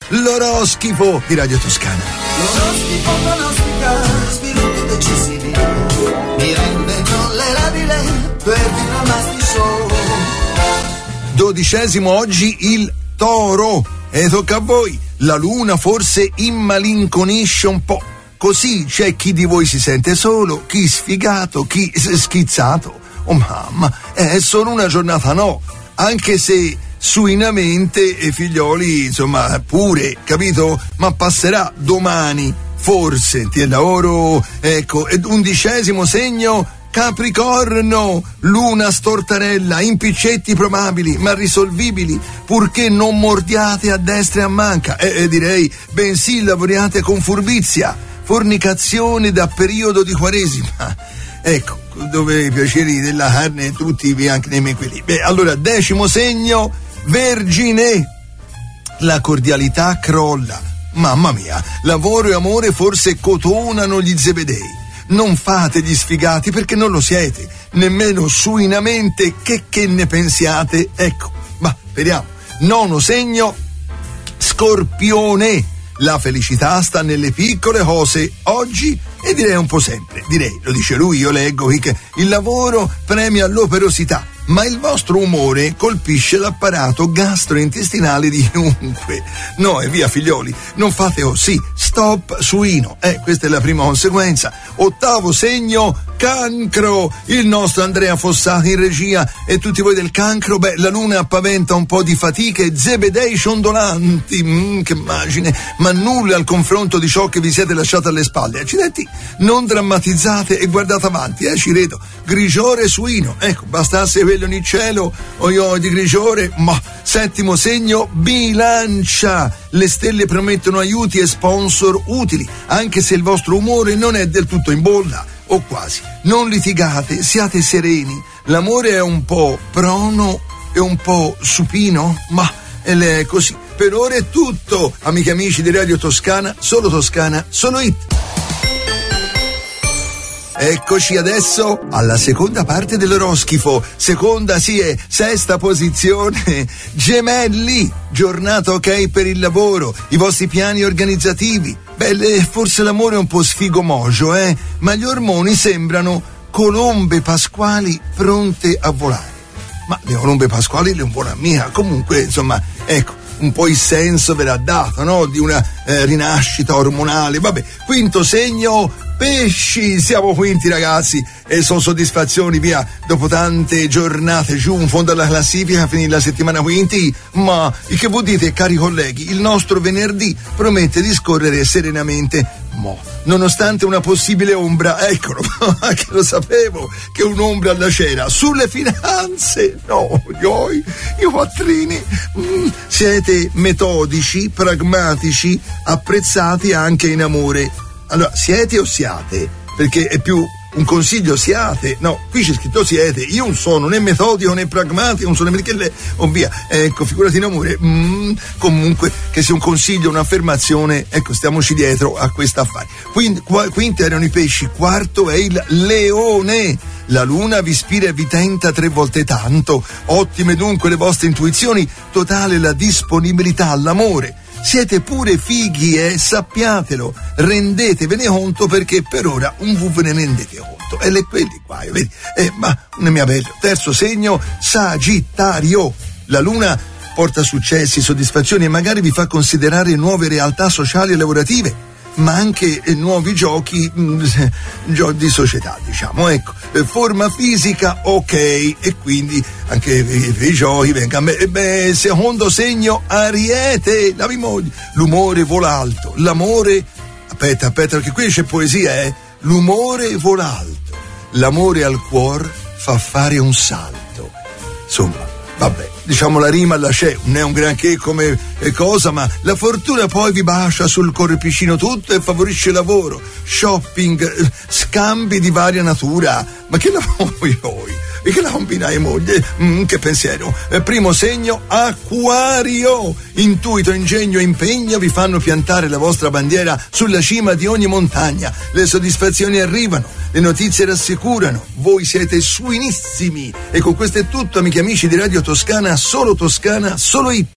l'oroscopo di Radio Toscana. L'oroscopo pronostica sviluppi decisivi, mi rende tollerabile per Dinamasti Show. 12° oggi il Toro e tocca a voi. La luna forse immalinconisce un po', così c'è chi di voi si sente solo, chi sfigato, chi schizzato. Oh mamma, è solo una giornata, no, anche se suinamente e figlioli, insomma, pure, capito? Ma passerà domani, forse, ti è lavoro, ecco, ed 11° segno, Capricorno, luna stortarella, impiccetti probabili ma risolvibili, purché non mordiate a destra e a manca, direi, bensì lavoriate con furbizia, fornicazione da periodo di quaresima, ecco, dove i piaceri della carne tutti anche nei quelli. Beh, allora, 10° segno, Vergine, la cordialità crolla, mamma mia, lavoro e amore forse cotonano gli zebedei. Non fate gli sfigati perché non lo siete, nemmeno suinamente che ne pensiate, ecco, ma speriamo. 9° segno, Scorpione, la felicità sta nelle piccole cose oggi e direi un po' sempre, direi, lo dice lui, io leggo che il lavoro premia l'operosità, ma il vostro umore colpisce l'apparato gastrointestinale di chiunque. No, e via figlioli, non fate così, stop suino, questa è la prima conseguenza. 8° segno, Cancro, il nostro Andrea Fossati in regia e tutti voi del Cancro, la luna paventa un po' di fatiche e zebedei ciondolanti, che immagine, ma nulla al confronto di ciò che vi siete lasciato alle spalle, accidenti, non drammatizzate e guardate avanti, ci vedo, grigiore suino, ecco, bastasse quello nel cielo, o io di grigiore, ma 7° segno, Bilancia, le stelle promettono aiuti e sponsor utili, anche se il vostro umore non è del tutto in bolla, o quasi. Non litigate, siate sereni, l'amore è un po' prono e un po' supino, ma è così. Per ora è tutto, amiche e amici di Radio Toscana, solo hit. Eccoci adesso alla seconda parte dell'oroscopo, sesta posizione, Gemelli, giornata ok per il lavoro, i vostri piani organizzativi, forse l'amore è un po' sfigomogio, ma gli ormoni sembrano colombe pasquali pronte a volare, ma le colombe pasquali le buona mia, comunque insomma, ecco, un po' il senso verrà dato, no? Di una rinascita ormonale, 5° segno, Pesci, siamo quinti ragazzi e sono soddisfazioni via dopo tante giornate giù in fondo alla classifica, finire la settimana quinti, ma che vuol dire cari colleghi, il nostro venerdì promette di scorrere serenamente, nonostante una possibile ombra, eccolo, che lo sapevo che un'ombra alla cera sulle finanze, io quattrini, siete metodici, pragmatici, apprezzati anche in amore. Allora, siete o siate? Perché è più un consiglio, siate. No, qui c'è scritto siete. Io non sono né metodico né pragmatico, non sono perché via. Ecco, figurati in amore. Comunque, che sia un consiglio, un'affermazione, ecco, stiamoci dietro a questo affare. Quinto erano i pesci, 4° è il leone. La luna vi ispira e vi tenta 3 volte tanto. Ottime dunque le vostre intuizioni, totale la disponibilità all'amore. Siete pure fighi, sappiatelo, rendetevene conto perché per ora un ve ne rendete conto. E quelli qua, vedi? Ma non mi meglio. 3° segno, Sagittario. La luna porta successi, soddisfazioni e magari vi fa considerare nuove realtà sociali e lavorative, ma anche nuovi giochi di società, diciamo, ecco. Forma fisica ok, e quindi anche i giochi vengono. Secondo segno, Ariete, la mia moglie, l'umore vola alto, l'amore, aspetta perché qui c'è poesia, l'umore vola alto, l'amore al cuore fa fare un salto, insomma, diciamo la rima la c'è, non è un granché come cosa, ma la fortuna poi vi bacia sul corpicino tutto e favorisce lavoro, shopping, scambi di varia natura. Ma che lavoro voi? E che la combinai moglie? Che pensiero. 1° segno, Acquario. Intuito, ingegno e impegno vi fanno piantare la vostra bandiera sulla cima di ogni montagna. Le soddisfazioni arrivano, le notizie rassicurano, voi siete suinissimi. E con questo è tutto, amici e amici di Radio Toscana, solo hit.